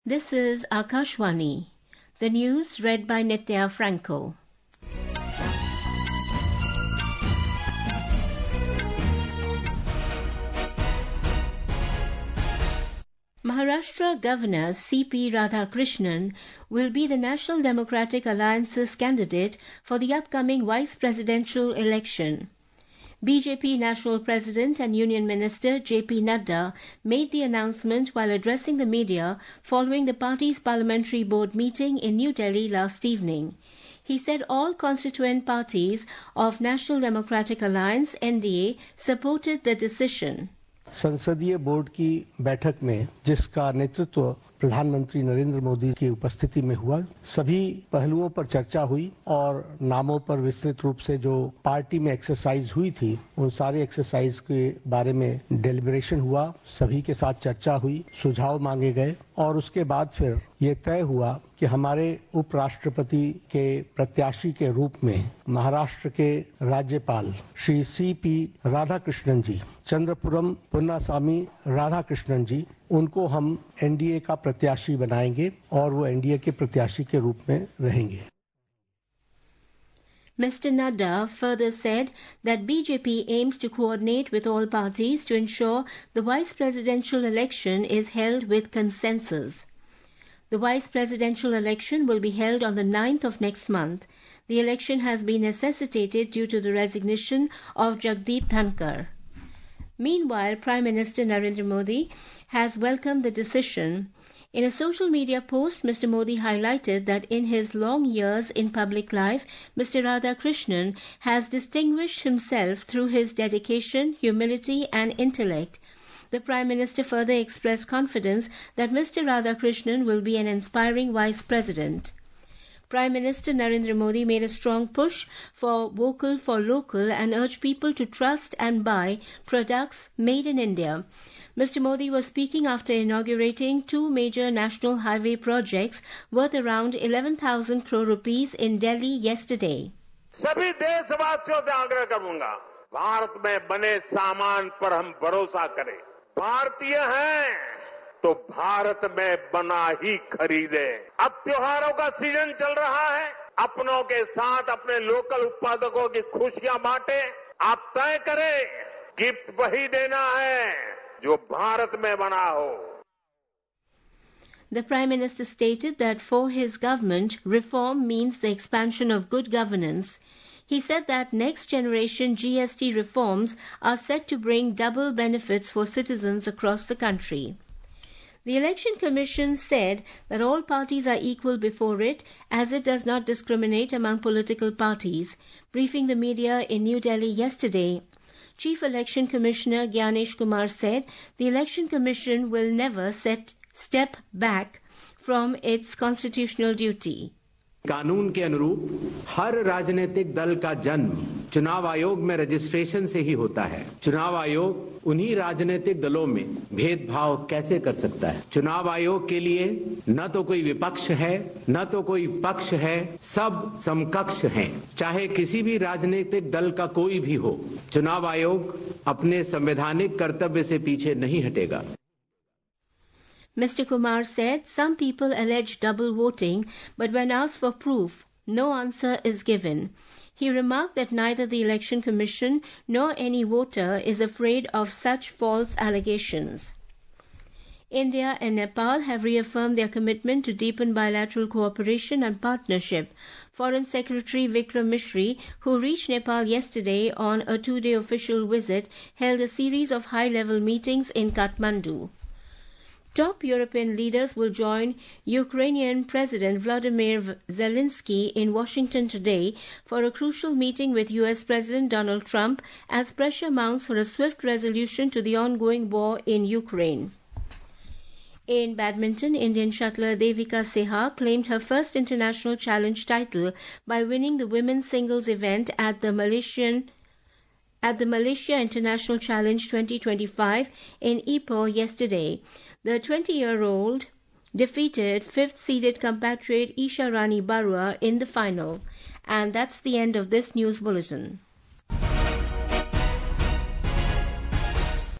This is Akashvani. The news read by Nitya Franco. Maharashtra Governor C.P. Radhakrishnan will be the National Democratic Alliance's candidate for the upcoming vice presidential election. BJP National President and Union Minister J.P. Nadda made the announcement while addressing the media following the party's parliamentary board meeting in New Delhi last evening. He said all constituent parties of National Democratic Alliance (NDA) supported the decision. संसदीय board की बैठक में जिसका नेतृत्व प्रधानमंत्री नरेंद्र मोदी की उपस्थिति में हुआ, सभी पहलुओं पर चर्चा हुई और नामों पर विस्तृत रूप से जो पार्टी में एक्सरसाइज हुई थी, उन सारे एक्सरसाइज के बारे में डेलिब्रेशन हुआ, सभी के साथ चर्चा हुई, सुझाव मांगे गए और उसके बाद फिर ये तय हुआ कि हमारे उपराष्ट्रपति के प्रत्याशी के रूप में महाराष्ट्र के राज्यपाल श्री C.P. राधाकृष्णन जी, चंद्रपुरम पुन्नास्वामी राधाकृष्णन जी, उनको हम एनडीए का प्रत्याशी बनाएंगे और वो एनडीए के प्रत्याशी के रूप में रहेंगे. Mr. Nadda further said that BJP aims to coordinate with all parties to ensure the vice presidential election is held with consensus. The vice presidential election will be held on the 9th of next month. The election has been necessitated due to the resignation of Jagdeep Dhankar. Meanwhile, Prime Minister Narendra Modi has welcomed the decision. In a social media post, Mr. Modi highlighted that in his long years in public life, Mr. Radhakrishnan has distinguished himself through his dedication, humility and intellect. The Prime Minister further expressed confidence that Mr. Radhakrishnan will be an inspiring Vice President. Prime Minister Narendra Modi made a strong push for vocal for local and urged people to trust and buy products made in India. Mr. Modi was speaking after inaugurating two major national highway projects worth around 11,000 crore rupees in Delhi yesterday. सभी देशवासियों से आग्रह करूंगा, भारत में बने सामान पर हम भरोसा करें. भारतीय हैं तो भारत में बना ही खरीदे. अब त्योहारों का सीजन चल रहा है, अपनों के साथ अपने लोकल उत्पादकों की खुशियां बांटे. आप तय करें, गिफ्ट वही देना है जो भारत में बना हो. The Prime Minister stated that for his government, reform means the expansion of good governance. He said that next generation GST reforms are set to bring double benefits for citizens across the country. The Election Commission said that all parties are equal before it, as it does not discriminate among political parties. Briefing the media in New Delhi yesterday, Chief Election Commissioner Gyanesh Kumar said the Election Commission will never step back from its constitutional duty. कानून के अनुरूप हर राजनीतिक दल का जन्म चुनाव आयोग में रजिस्ट्रेशन से ही होता है. चुनाव आयोग उन्हीं राजनीतिक दलों में भेदभाव कैसे कर सकता है? चुनाव आयोग के लिए न तो कोई विपक्ष है, न तो कोई पक्ष है, सब समकक्ष हैं, चाहे किसी भी राजनीतिक दल का कोई भी हो. चुनाव आयोग अपने संवैधानिक कर्तव्य से पीछे नहीं हटेगा. Mr. Kumar said some people allege double voting, but when asked for proof, no answer is given. He remarked that neither the Election Commission nor any voter is afraid of such false allegations. India and Nepal have reaffirmed their commitment to deepen bilateral cooperation and partnership. Foreign Secretary Vikram Misri, who reached Nepal yesterday on a two-day official visit, held a series of high-level meetings in Kathmandu. Top European leaders will join Ukrainian President Vladimir Zelensky in Washington today for a crucial meeting with U.S. President Donald Trump as pressure mounts for a swift resolution to the ongoing war in Ukraine. In badminton, Indian shuttler Devika Sehwag claimed her first international challenge title by winning the women's singles event at the Malaysia International Challenge 2025 in Ipoh yesterday. The 20-year-old defeated fifth-seeded compatriot Isha Rani Barua in the final. And that's the end of this news bulletin.